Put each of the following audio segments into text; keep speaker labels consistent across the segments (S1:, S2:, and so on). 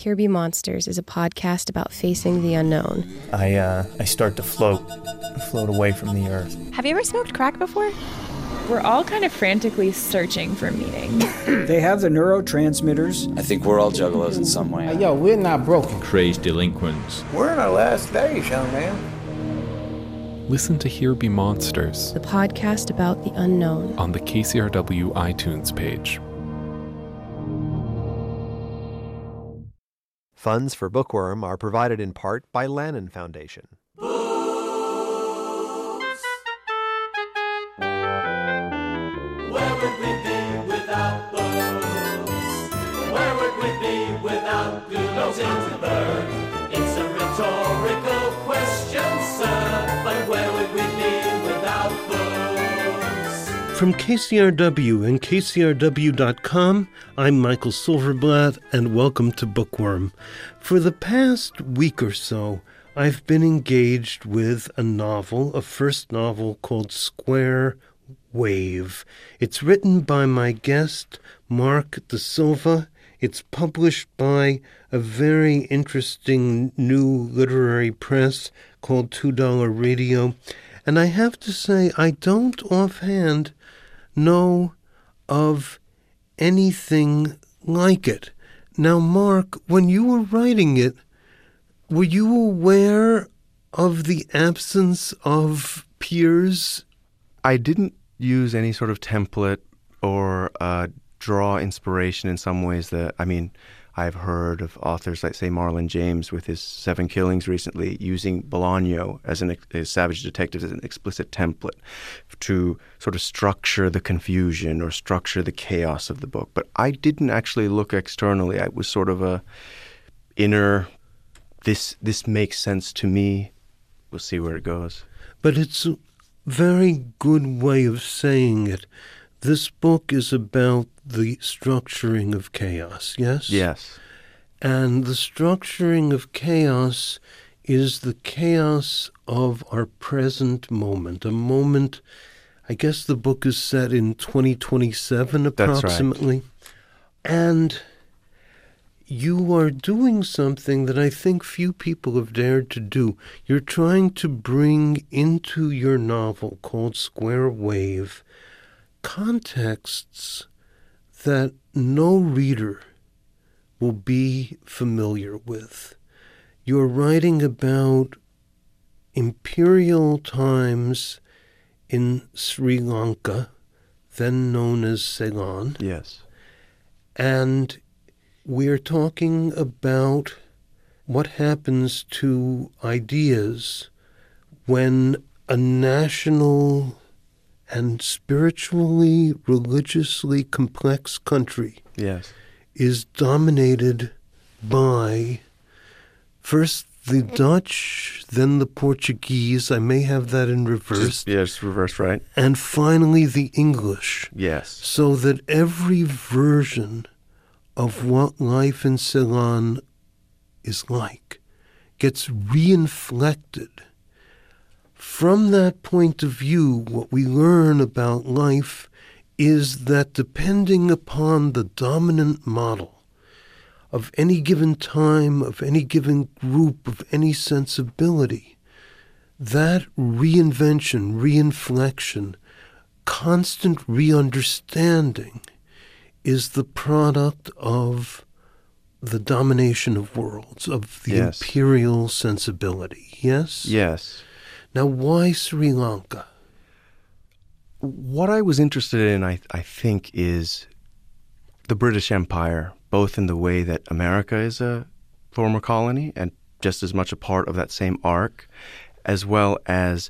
S1: Here Be Monsters is a podcast about facing the unknown.
S2: I start to float away from the earth.
S3: Have you ever smoked crack before? We're all kind of frantically searching for meaning.
S4: They have the neurotransmitters.
S5: I think we're all juggalos in some way.
S6: Yo, we're not broken.
S7: Crazed delinquents.
S6: We're in our last days, young man.
S8: Listen to Here Be Monsters,
S1: The podcast about the unknown.
S8: on the KCRW iTunes page.
S9: Funds for Bookworm are provided in part by Lannan Foundation.
S10: Where would we be without books? Where would we be without Goodall Ginsberg? It's a rhetorical question, sir, but where would we be without books?
S11: From KCRW and KCRW.com, I'm Michael Silverblatt, and welcome to Bookworm. For the past week or so, I've been engaged with a first novel called Square Wave. It's written by my guest, Mark De Silva. It's published by a very interesting new literary press called $2 Radio. And I have to say, I don't offhand know of anything like it. Now, Mark, when you were writing it, were you aware of the absence of peers?
S12: I didn't use any sort of template or draw inspiration in some ways I've heard of authors like, say, Marlon James with his 7 Killings recently, using Bolaño as a Savage Detective as an explicit template to sort of structure the confusion or structure the chaos of the book. But I didn't actually look externally. I was sort of a inner, this makes sense to me. We'll see where it goes.
S11: But it's a very good way of saying it. This book is about the structuring of chaos, yes?
S12: Yes.
S11: And the structuring of chaos is the chaos of our present moment. A moment, I guess the book is set in 2027 approximately.
S12: That's right.
S11: And you are doing something that I think few people have dared to do. You're trying to bring into your novel called Square Wave contexts that no reader will be familiar with. You're writing about imperial times in Sri Lanka, then known as Ceylon.
S12: Yes.
S11: And we're talking about what happens to ideas when a national and spiritually, religiously complex country
S12: yes.
S11: is dominated by first the Dutch, then the Portuguese. I may have that in reverse.
S12: Yes, reverse, right.
S11: And finally the English.
S12: Yes.
S11: So that every version of what life in Ceylon is like gets reinflected. From that point of view, what we learn about life is that depending upon the dominant model of any given time, of any given group, of any sensibility, that reinvention, reinflection, constant re-understanding is the product of the domination of worlds, of the
S12: yes.
S11: imperial sensibility. Yes?
S12: Yes.
S11: Now, why Sri Lanka?
S12: What I was interested in, I think, is the British Empire, both in the way that America is a former colony and just as much a part of that same arc, as well as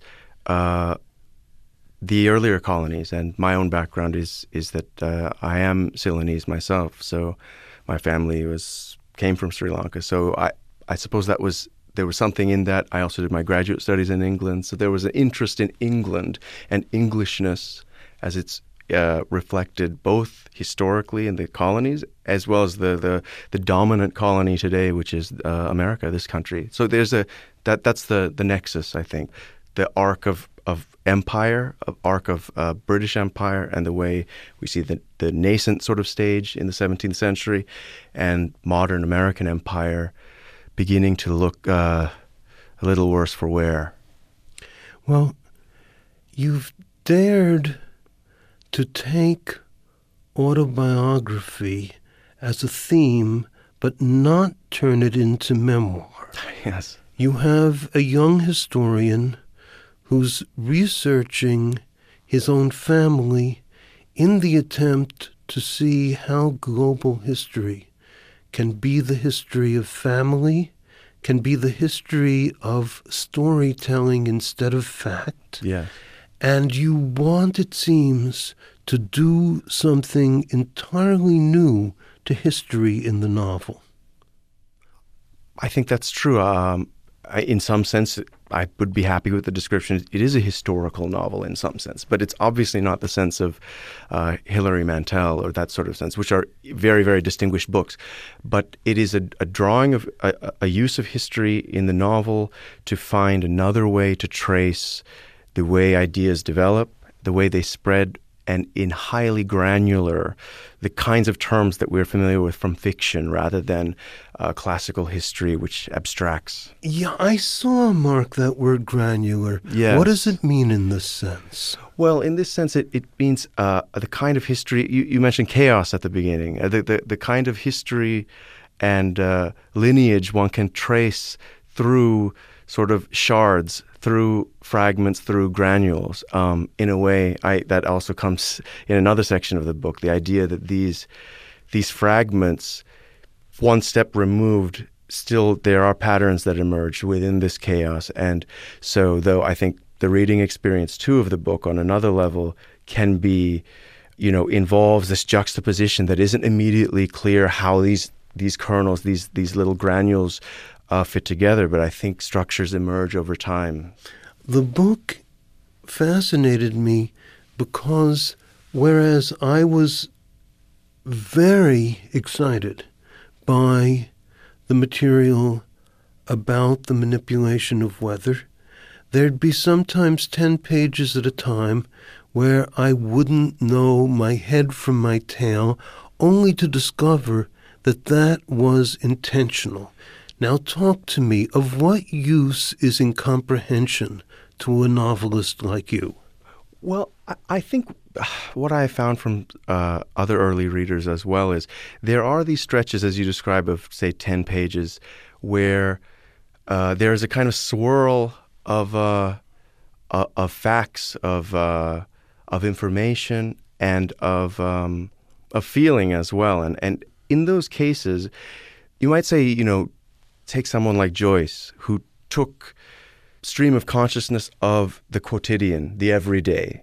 S12: the earlier colonies. And my own background is that I am Ceylonese myself, so my family came from Sri Lanka. So I suppose there was something in that. I also did my graduate studies in England, so there was an interest in England and Englishness as it's reflected both historically in the colonies as well as the dominant colony today, which is America, this country. So there's that's the nexus, I think. The arc of empire, of arc of British Empire, and the way we see the nascent sort of stage in the 17th century, and modern American empire beginning to look a little worse for wear.
S11: Well, you've dared to take autobiography as a theme, but not turn it into memoir.
S12: Yes.
S11: You have a young historian who's researching his own family in the attempt to see how global history can be the history of family, can be the history of storytelling instead of fact.
S12: Yes.
S11: And you want, it seems, to do something entirely new to history in the novel.
S12: I think that's true. In some sense, I would be happy with the description. It is a historical novel in some sense, but it's obviously not the sense of Hilary Mantel or that sort of sense, which are very, very distinguished books. But it is a drawing of a use of history in the novel to find another way to trace the way ideas develop, the way they spread, and in highly granular, the kinds of terms that we're familiar with from fiction rather than classical history, which abstracts.
S11: Yeah, I saw, Mark, that word granular.
S12: Yes.
S11: What does it mean in this sense?
S12: Well, in this sense, it means the kind of history, you mentioned chaos at the beginning, the kind of history and lineage one can trace through sort of shards, through fragments, through granules. In a way, that also comes in another section of the book, the idea that these fragments, one step removed, still there are patterns that emerge within this chaos. And so, though I think the reading experience, too, of the book on another level can be, involves this juxtaposition that isn't immediately clear how these kernels, these little granules fit together, but I think structures emerge over time.
S11: The book fascinated me because whereas I was very excited by the material about the manipulation of weather, there'd be sometimes 10 pages at a time where I wouldn't know my head from my tail, only to discover that was intentional. Now talk to me of what use is in comprehension to a novelist like you.
S12: Well, I think what I found from other early readers as well is there are these stretches, as you describe, of, say, 10 pages where there is a kind of swirl of facts, of information, and of feeling as well. And in those cases, you might say, take someone like Joyce, who took stream of consciousness of the quotidian, the everyday.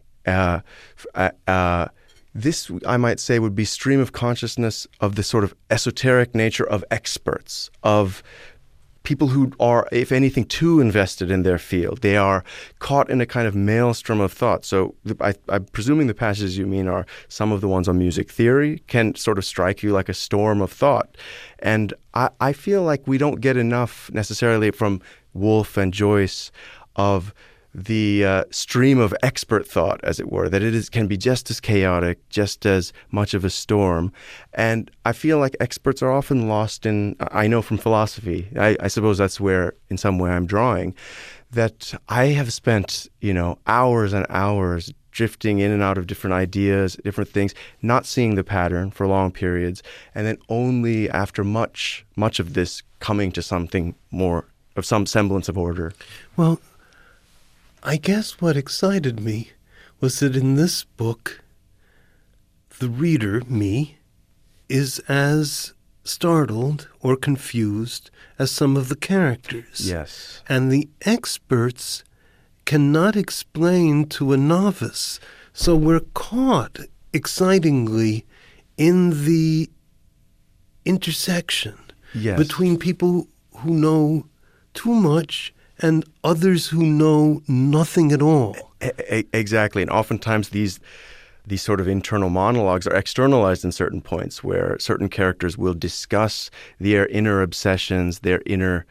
S12: This, I might say, would be stream of consciousness of the sort of esoteric nature of experts, of people who are, if anything, too invested in their field. They are caught in a kind of maelstrom of thought. So I'm presuming the passages you mean are some of the ones on music theory can sort of strike you like a storm of thought. And I feel like we don't get enough necessarily from Woolf and Joyce of the stream of expert thought, as it were, that can be just as chaotic, just as much of a storm. And I feel like experts are often lost in, I know from philosophy, I suppose that's where, in some way, I'm drawing, that I have spent, hours and hours drifting in and out of different ideas, different things, not seeing the pattern for long periods, and then only after much of this coming to something more of some semblance of order.
S11: Well, I guess what excited me was that in this book, the reader, me, is as startled or confused as some of the characters.
S12: Yes.
S11: And the experts cannot explain to a novice. So we're caught, excitingly, in the intersection between people who know too much and others who know nothing at all.
S12: Exactly. And oftentimes these sort of internal monologues are externalized in certain points where certain characters will discuss their inner obsessions, their inner,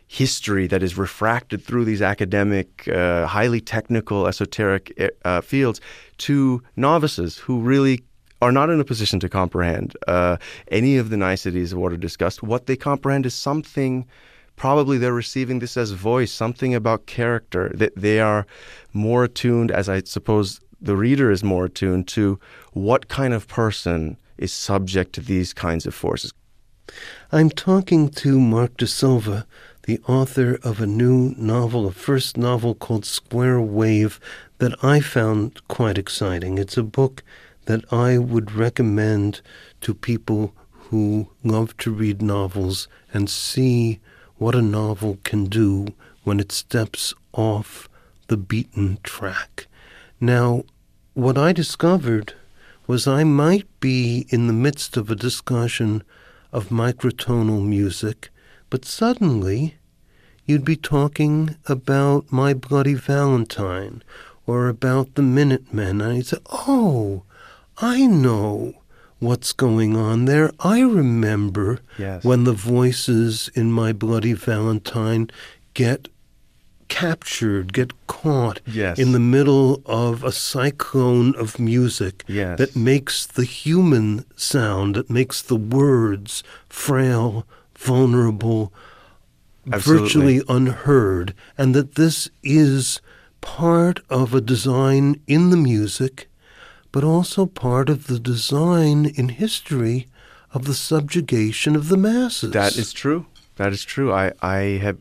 S12: history that is refracted through these academic, highly technical, esoteric fields to novices who really are not in a position to comprehend any of the niceties of what are discussed. What they comprehend is something, probably they're receiving this as voice, something about character, that they are more attuned, as I suppose the reader is more attuned to, what kind of person is subject to these kinds of forces.
S11: I'm talking to Mark De Silva, the author of a new novel, a first novel called Square Wave, that I found quite exciting. It's a book that I would recommend to people who love to read novels and see what a novel can do when it steps off the beaten track. Now, what I discovered was I might be in the midst of a discussion of microtonal music, but suddenly you'd be talking about My Bloody Valentine or about the Minutemen, and I'd say, oh, I know what's going on there. I remember when the voices in My Bloody Valentine get captured, get caught in the middle of a cyclone of music that makes the human sound, that makes the words frail, vulnerable, virtually unheard, and that this is part of a design in the music, but also part of the design in history of the subjugation of the masses.
S12: That is true. That is true. I have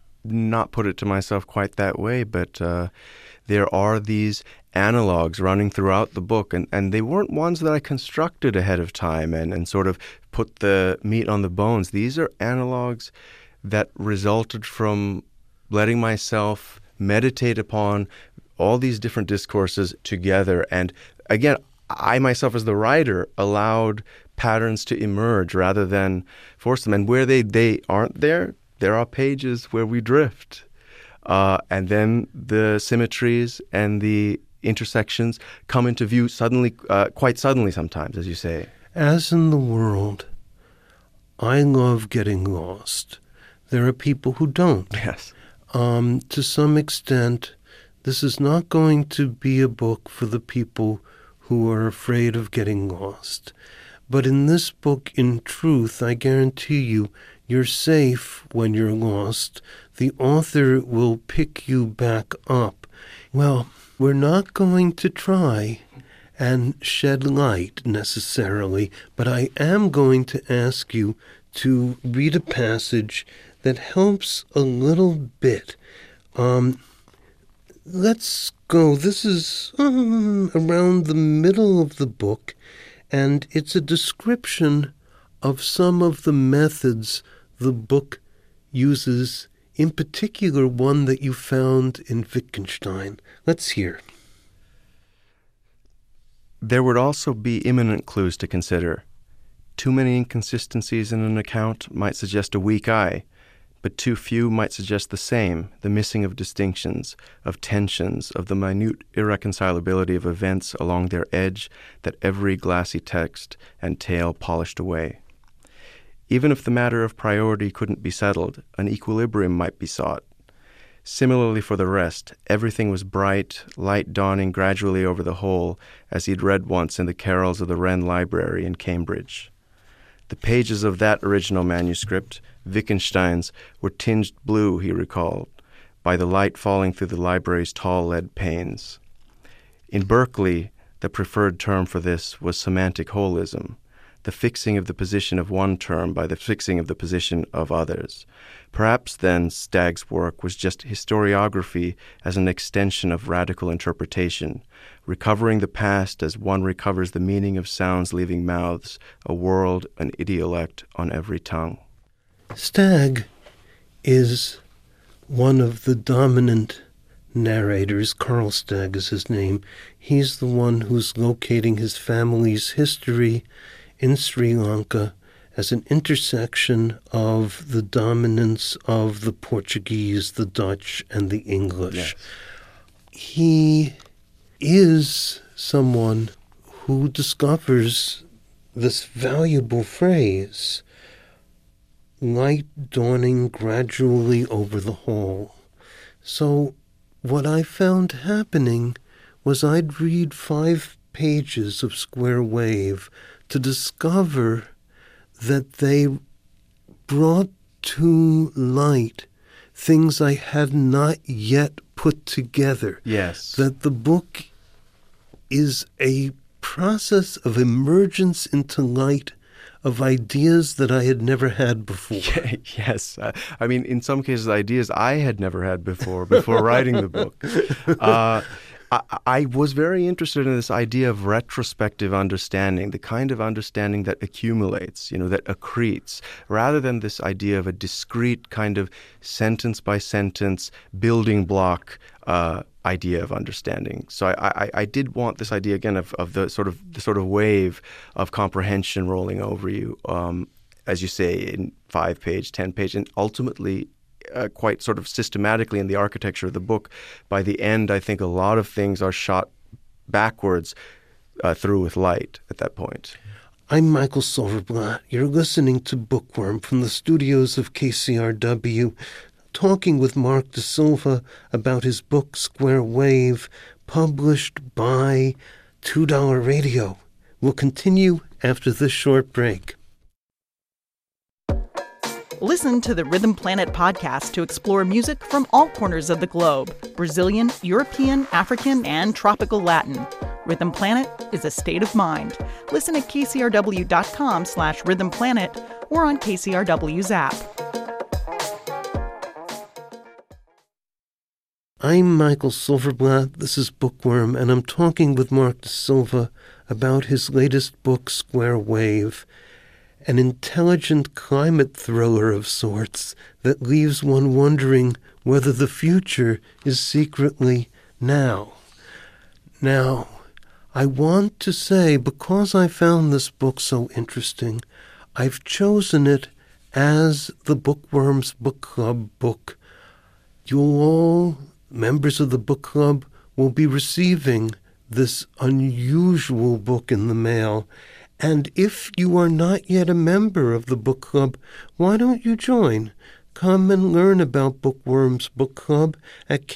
S12: not put it to myself quite that way, but there are these analogs running throughout the book, and they weren't ones that I constructed ahead of time and sort of put the meat on the bones. These are analogs that resulted from letting myself meditate upon all these different discourses together. And again, I myself as the writer allowed patterns to emerge rather than force them. And where they aren't there are pages where we drift. And then the symmetries and the intersections come into view suddenly, quite suddenly sometimes, as you say.
S11: As in the world, I love getting lost. There are people who don't.
S12: Yes.
S11: To some extent, this is not going to be a book for the people who are afraid of getting lost. But in this book, in truth, I guarantee you, you're safe when you're lost. The author will pick you back up. Well, we're not going to try and shed light necessarily, but I am going to ask you to read a passage that helps a little bit. Let's go. This is around the middle of the book, and it's a description of some of the methods the book uses, in particular one that you found in Wittgenstein. Let's hear.
S12: There would also be imminent clues to consider. Too many inconsistencies in an account might suggest a weak eye, but too few might suggest the same, the missing of distinctions, of tensions, of the minute irreconcilability of events along their edge that every glassy text and tale polished away. Even if the matter of priority couldn't be settled, an equilibrium might be sought. Similarly for the rest, everything was bright, light dawning gradually over the whole, as he'd read once in the carols of the Wren Library in Cambridge. The pages of that original manuscript, Wittgenstein's, were tinged blue, he recalled, by the light falling through the library's tall lead panes. In Berkeley, the preferred term for this was semantic holism, the fixing of the position of one term by the fixing of the position of others. Perhaps then Stagg's work was just historiography as an extension of radical interpretation, recovering the past as one recovers the meaning of sounds leaving mouths, a world, an idiolect on every tongue.
S11: Stagg is one of the dominant narrators. Carl Stagg is his name. He's the one who's locating his family's history in Sri Lanka as an intersection of the dominance of the Portuguese, the Dutch, and the English.
S12: Yes.
S11: He is someone who discovers this valuable phrase, light dawning gradually over the hall. So what I found happening was I'd read 5 pages of Square Wave to discover that they brought to light things I had not yet put together.
S12: Yes.
S11: That the book is a process of emergence into light of ideas that I had never had before.
S12: Yes. I mean, in some cases, ideas I had never had before writing the book. I was very interested in this idea of retrospective understanding, the kind of understanding that accumulates, that accretes, rather than this idea of a discrete kind of sentence-by-sentence building block idea of understanding. So I did want this idea again of the sort of wave of comprehension rolling over you, as you say, in 5-page, 10-page, and ultimately quite sort of systematically in the architecture of the book. By the end, I think a lot of things are shot backwards through with light at that point.
S11: I'm Michael Silverblatt. You're listening to Bookworm from the studios of KCRW, talking with Mark De Silva about his book Square Wave, published by $2 Radio. We'll continue after this short break.
S7: Listen to the Rhythm Planet podcast to explore music from all corners of the globe: Brazilian, European, African, and tropical Latin. Rhythm Planet is a state of mind. Listen at kcrw.com/rhythmplanet or on KCRW's app.
S11: I'm Michael Silverblatt. This is Bookworm, and I'm talking with Mark De Silva about his latest book, Square Wave, an intelligent climate thriller of sorts that leaves one wondering whether the future is secretly now. Now, I want to say, because I found this book so interesting, I've chosen it as the Bookworms Book Club book. You'll all, members of the book club, will be receiving this unusual book in the mail. And if you are not yet a member of the book club, why don't you join? Come and learn about Bookworms Book Club at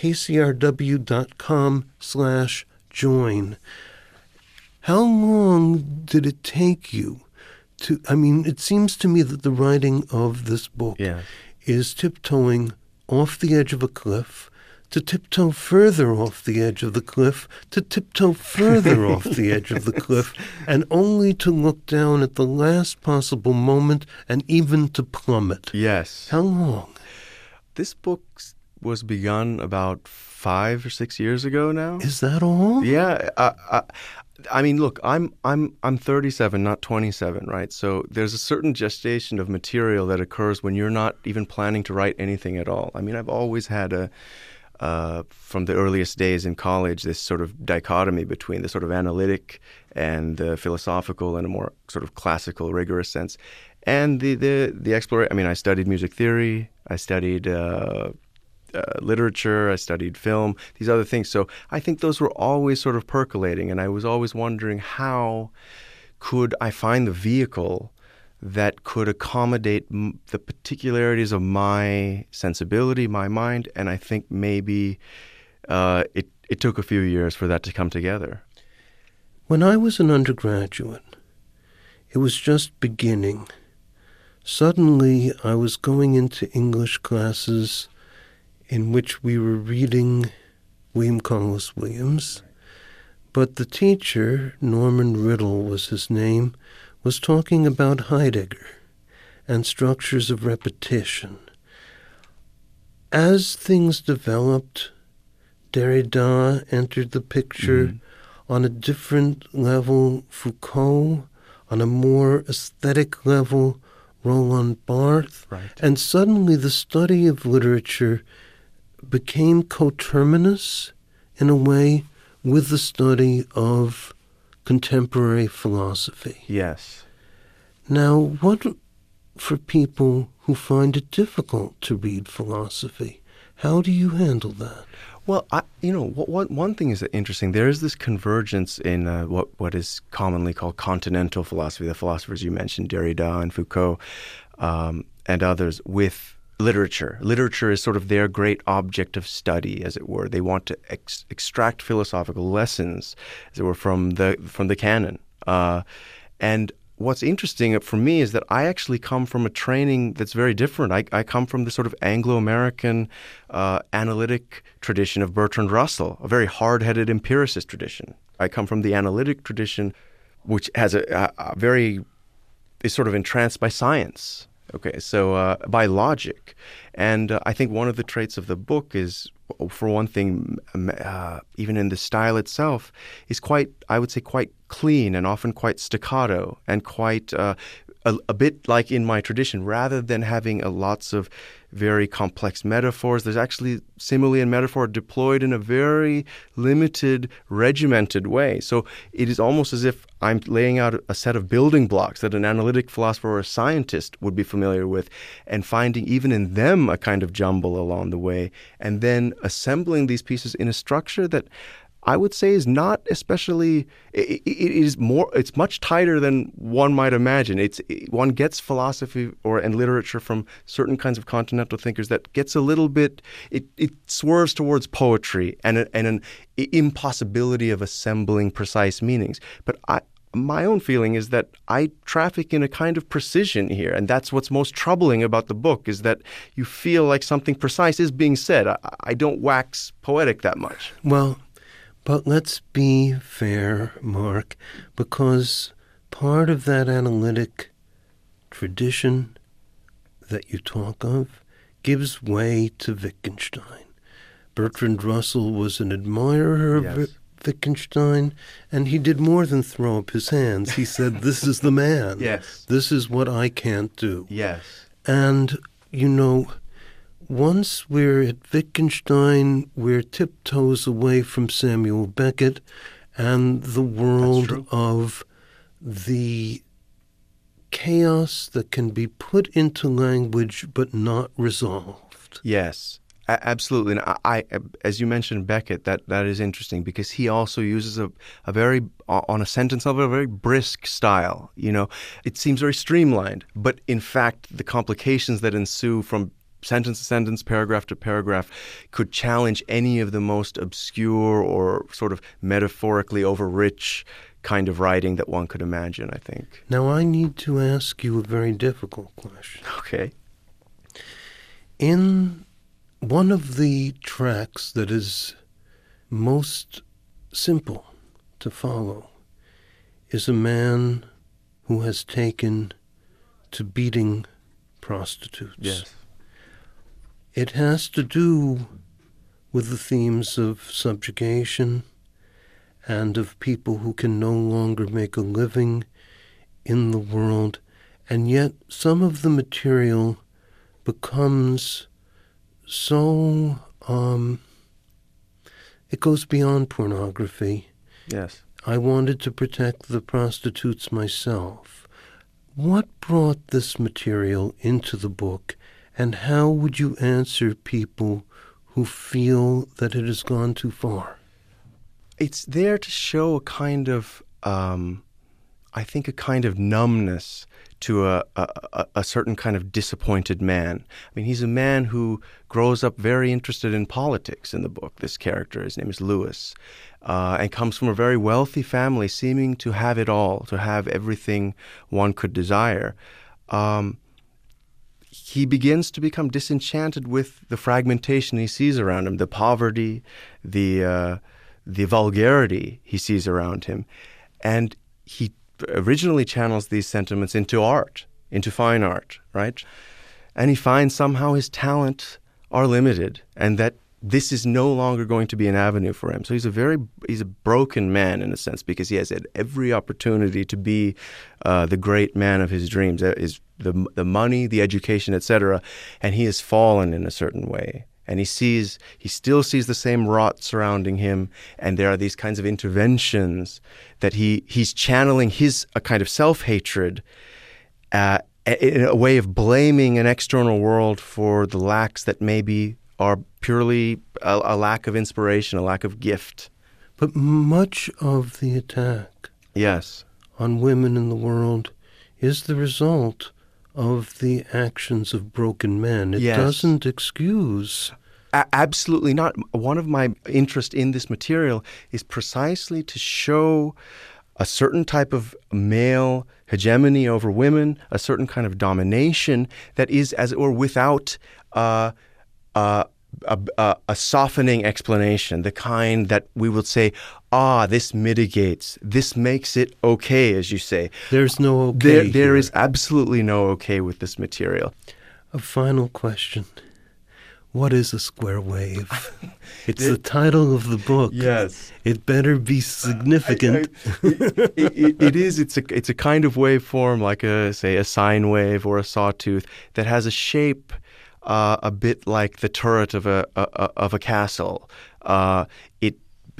S11: kcrw.com/join. How long did it take you to, it seems to me that the writing of this book is tiptoeing off the edge of a cliff, to tiptoe further off the edge of the cliff, to tiptoe further off the edge of the cliff, and only to look down at the last possible moment and even to plummet.
S12: Yes.
S11: How long?
S12: This book was begun about 5 or 6 years ago now.
S11: Is that all?
S12: Yeah. Look, I'm 37, not 27, right? So there's a certain gestation of material that occurs when you're not even planning to write anything at all. I've always had from the earliest days in college, this sort of dichotomy between the sort of analytic and the philosophical in a more sort of classical, rigorous sense, and the exploration. I studied music theory, I studied literature, I studied film, these other things. So I think those were always sort of percolating, and I was always wondering how could I find the vehicle that could accommodate the particularities of my sensibility, my mind, and I think maybe it took a few years for that to come together.
S11: When I was an undergraduate, it was just beginning. Suddenly, I was going into English classes in which we were reading William Carlos Williams, but the teacher, Norman Riddle was his name, was talking about Heidegger and structures of repetition. As things developed, Derrida entered the picture. On a different level, Foucault. On a more aesthetic level, Roland Barthes.
S12: Right.
S11: And suddenly the study of literature became coterminous, in a way, with the study of contemporary philosophy.
S12: Yes.
S11: Now, what for people who find it difficult to read philosophy? How do you handle that?
S12: Well, one thing is interesting. There is this convergence in what is commonly called continental philosophy, the philosophers you mentioned, Derrida and Foucault. and others with literature. Literature is sort of their great object of study, as it were. They want to extract philosophical lessons, as it were, from the canon. And what's interesting for me is that I actually come from a training that's very different. I come from the sort of Anglo-American analytic tradition of Bertrand Russell, a very hard-headed empiricist tradition. I come from the analytic tradition, which has is sort of entranced by science. Okay, so by logic. And I think one of the traits of the book is, for one thing, even in the style itself, is quite, I would say, quite clean and often quite staccato and quite a bit like in my tradition. Rather than having lots of very complex metaphors, there's actually simile and metaphor deployed in a very limited, regimented way. So it is almost as if I'm laying out a set of building blocks that an analytic philosopher or a scientist would be familiar with, and finding even in them a kind of jumble along the way, and then assembling these pieces in a structure that I would say is not especially. It's much tighter than one might imagine. One gets philosophy and literature from certain kinds of continental thinkers that gets a little bit. It swerves towards poetry and an impossibility of assembling precise meanings. But my own feeling is that I traffic in a kind of precision here, and that's what's most troubling about the book, is that you feel like something precise is being said. I don't wax poetic that much.
S11: Well, but let's be fair, Mark, because part of that analytic tradition that you talk of gives way to Wittgenstein. Bertrand Russell was an admirer of Wittgenstein, and he did more than throw up his hands. He said, this is the man.
S12: Yes.
S11: This is what I can't do.
S12: Yes.
S11: And, once we're at Wittgenstein, we're tiptoes away from Samuel Beckett and the world of the chaos that can be put into language but not resolved.
S12: Yes, absolutely. And I, as you mentioned Beckett, that is interesting because he also uses a very, on a sentence level, a very brisk style. It seems very streamlined, but in fact, the complications that ensue from sentence to sentence, paragraph to paragraph, could challenge any of the most obscure or sort of metaphorically overrich kind of writing that one could imagine, I think.
S11: Now, I need to ask you a very difficult question.
S12: Okay.
S11: In one of the tracks that is most simple to follow is a man who has taken to beating prostitutes.
S12: Yes.
S11: It has to do with the themes of subjugation and of people who can no longer make a living in the world, and yet some of the material becomes so, it goes beyond pornography.
S12: Yes.
S11: I wanted to protect the prostitutes myself. What brought this material into the book, and how would you answer people who feel that it has gone too far?
S12: It's there to show a kind of, I think, a kind of numbness to a certain kind of disappointed man. I mean, he's a man who grows up very interested in politics in the book, this character. His name is Lewis, and comes from a very wealthy family, seeming to have it all, to have everything one could desire. He begins to become disenchanted with the fragmentation he sees around him, the poverty, the vulgarity he sees around him. And he originally channels these sentiments into art, into fine art, right? And he finds somehow his talents are limited and that this is no longer going to be an avenue for him. So he's a broken man in a sense because he has had every opportunity to be the great man of his dreams, the money, the education, etc. And he has fallen in a certain way. And he still sees the same rot surrounding him, and there are these kinds of interventions that he's channeling a kind of self-hatred in a way of blaming an external world for the lacks that maybe are purely a lack of inspiration, a lack of gift.
S11: But much of the attack
S12: yes.
S11: on women in the world is the result of the actions of broken men. It
S12: Yes.
S11: doesn't excuse.
S12: Absolutely not. One of my interests in this material is precisely to show a certain type of male hegemony over women, a certain kind of domination that is, as it were, without a softening explanation, the kind that we would say, this mitigates, this makes it okay, as you say.
S11: There's no okay.
S12: There is absolutely no okay with this material.
S11: A final question. What is a square wave? It's the title of the book.
S12: Yes.
S11: It better be significant.
S12: It is. It's a kind of waveform, like a sine wave or a sawtooth, that has a shape a bit like the turret of a castle. It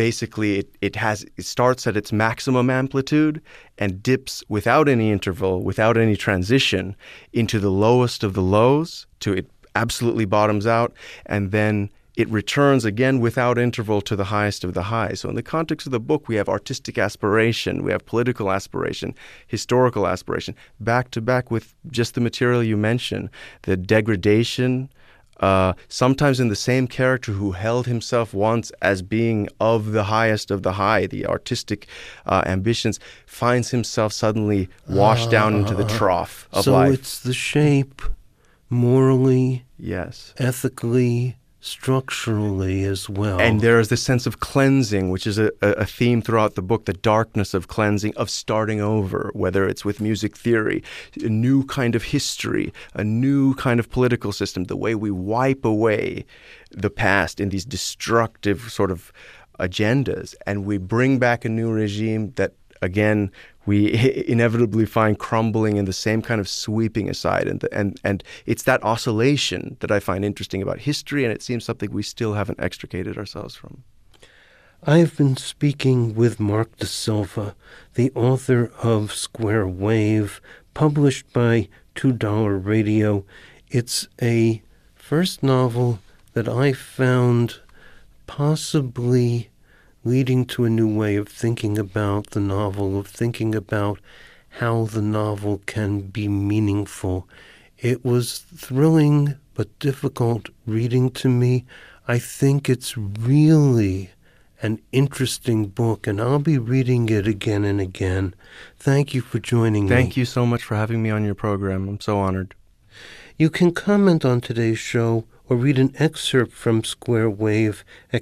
S12: starts at its maximum amplitude and dips without any interval, without any transition, into the lowest of the lows, to it absolutely bottoms out, and then it returns again without interval to the highest of the highs. So in the context of the book, we have artistic aspiration, we have political aspiration, historical aspiration, back to back with just the material you mentioned, the degradation, sometimes in the same character who held himself once as being of the highest of the high, the artistic ambitions, finds himself suddenly washed down into the trough of life.
S11: So it's the shape, morally,
S12: yes,
S11: ethically, structurally as well.
S12: And there is this sense of cleansing, which is a theme throughout the book, the darkness of cleansing, of starting over, whether it's with music theory, a new kind of history, a new kind of political system, the way we wipe away the past in these destructive sort of agendas, and we bring back a new regime that, again, we inevitably find crumbling in the same kind of sweeping aside. And it's that oscillation that I find interesting about history, and it seems something we still haven't extricated ourselves from.
S11: I've been speaking with Mark De Silva, the author of Square Wave, published by $2 Radio. It's a first novel that I found possibly leading to a new way of thinking about the novel, of thinking about how the novel can be meaningful. It was thrilling but difficult reading to me. I think it's really an interesting book, and I'll be reading it again and again. Thank you for joining me.
S12: Thank you so much for having me on your program. I'm so honored.
S11: You can comment on today's show or read an excerpt from Square Wave at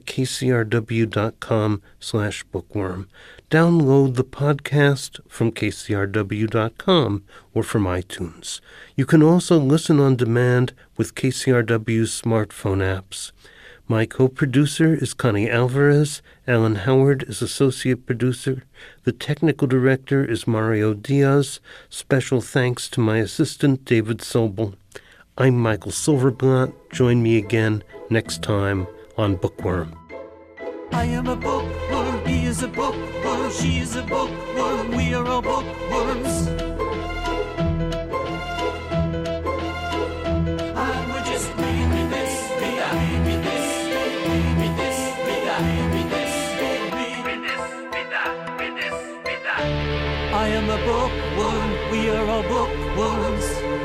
S11: kcrw.com/bookworm. Download the podcast from kcrw.com or from iTunes. You can also listen on demand with KCRW's smartphone apps. My co-producer is Connie Alvarez. Alan Howard is associate producer. The technical director is Mario Diaz. Special thanks to my assistant, David Sobel. I'm Michael Silverblatt. Join me again next time on Bookworm.
S10: I am a bookworm, he is a bookworm, she is a bookworm, we are all bookworms. And we're just read me this, read that, read me this, read me this, read that, read me this, read this, read that, read this, read that. I am a bookworm, we are all bookworms.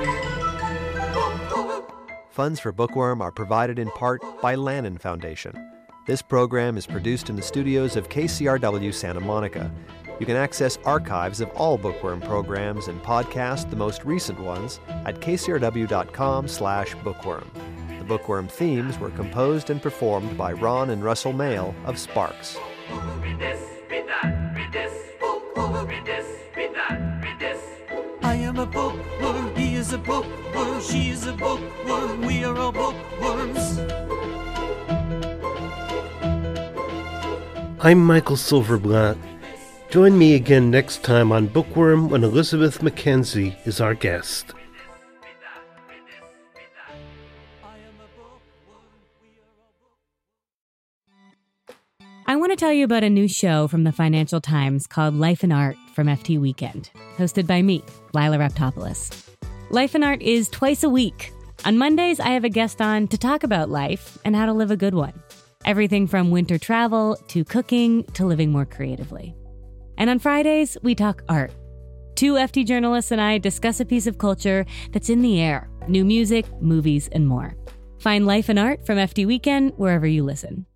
S9: Funds for Bookworm are provided in part by Lannan Foundation. This program is produced in the studios of KCRW Santa Monica. You can access archives of all Bookworm programs and podcast the most recent ones at kcrw.com/bookworm. The Bookworm themes were composed and performed by Ron and Russell Mail of Sparks.
S10: Read this, read that, read this, read this, read that, read this. I am a bookworm, he is a bookworm, she is a bookworm, we are all bookworms.
S11: I'm Michael Silverblatt. Join me again next time on Bookworm when Elizabeth Mackenzie is our guest.
S13: I want to tell you about a new show from the Financial Times called Life and Art from FT Weekend, hosted by me, Lila Raptopoulos. Life and Art is twice a week. On Mondays, I have a guest on to talk about life and how to live a good one. Everything from winter travel to cooking to living more creatively. And on Fridays, we talk art. Two FT journalists and I discuss a piece of culture that's in the air, new music, movies, and more. Find Life and Art from FT Weekend wherever you listen.